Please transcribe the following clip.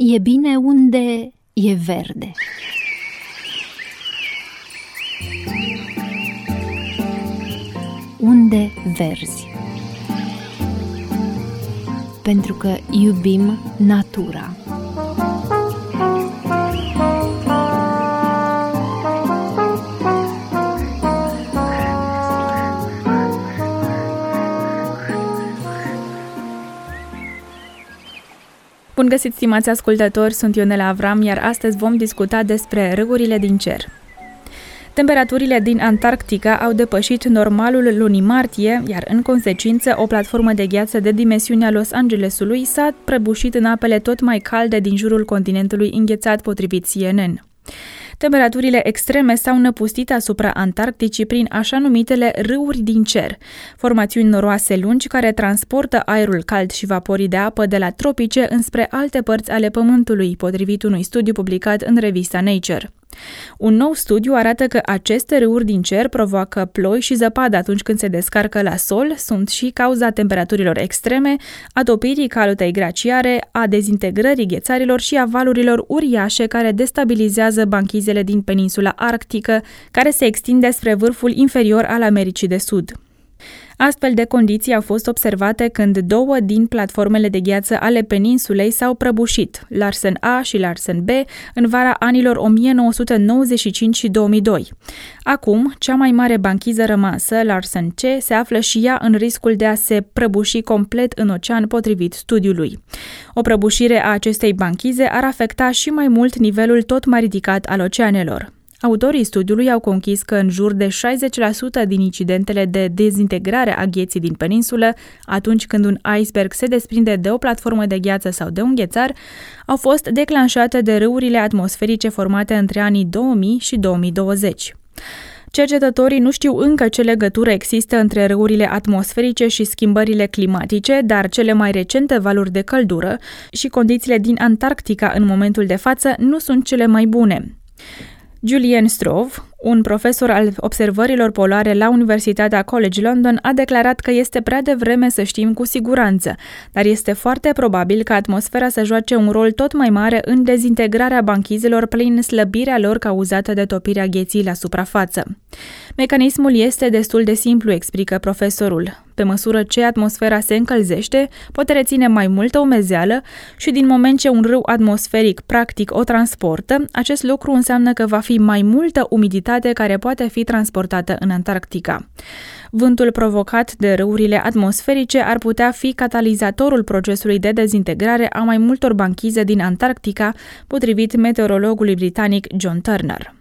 E bine unde e verde. Unde verzi. Pentru că iubim natura. Bun găsit, stimați ascultători, sunt Ionela Avram, iar astăzi vom discuta despre râurile din cer. Temperaturile din Antarctica au depășit normalul lunii martie, iar în consecință o platformă de gheață de dimensiunea Los Angelesului s-a prăbușit în apele tot mai calde din jurul continentului înghețat, potrivit CNN. Temperaturile extreme s-au năpustit asupra Antarcticii prin așa numitele râuri din cer, formațiuni noroase lungi care transportă aerul cald și vaporii de apă de la tropice înspre alte părți ale Pământului, potrivit unui studiu publicat în revista Nature. Un nou studiu arată că aceste râuri din cer provoacă ploi și zăpadă atunci când se descarcă la sol, sunt și cauza temperaturilor extreme, a topirii calotei glaciare, a dezintegrării ghețarilor și a valurilor uriașe care destabilizează banchizele din peninsula arctică, care se extinde spre vârful inferior al Americii de Sud. Astfel de condiții au fost observate când două din platformele de gheață ale peninsulei s-au prăbușit, Larsen A și Larsen B, în vara anilor 1995 și 2002. Acum, cea mai mare banchiză rămasă, Larsen C, se află și ea în riscul de a se prăbuși complet în ocean, potrivit studiului. O prăbușire a acestei banchize ar afecta și mai mult nivelul tot mai ridicat al oceanelor. Autorii studiului au conchis că în jur de 60% din incidentele de dezintegrare a gheții din peninsulă, atunci când un iceberg se desprinde de o platformă de gheață sau de un ghețar, au fost declanșate de râurile atmosferice formate între anii 2000 și 2020. Cercetătorii nu știu încă ce legătură există între râurile atmosferice și schimbările climatice, dar cele mai recente valuri de căldură și condițiile din Antarctica în momentul de față nu sunt cele mai bune. Julian Strove, un profesor al observărilor polare la Universitatea College London, a declarat că este prea devreme să știm cu siguranță, dar este foarte probabil ca atmosfera să joace un rol tot mai mare în dezintegrarea banchizelor prin slăbirea lor cauzată de topirea gheții la suprafață. Mecanismul este destul de simplu, explică profesorul. Pe măsură ce atmosfera se încălzește, poate reține mai multă umezeală și din moment ce un râu atmosferic practic o transportă, acest lucru înseamnă că va fi mai multă umiditate care poate fi transportată în Antarctica. Vântul provocat de râurile atmosferice ar putea fi catalizatorul procesului de dezintegrare a mai multor banchize din Antarctica, potrivit meteorologului britanic John Turner.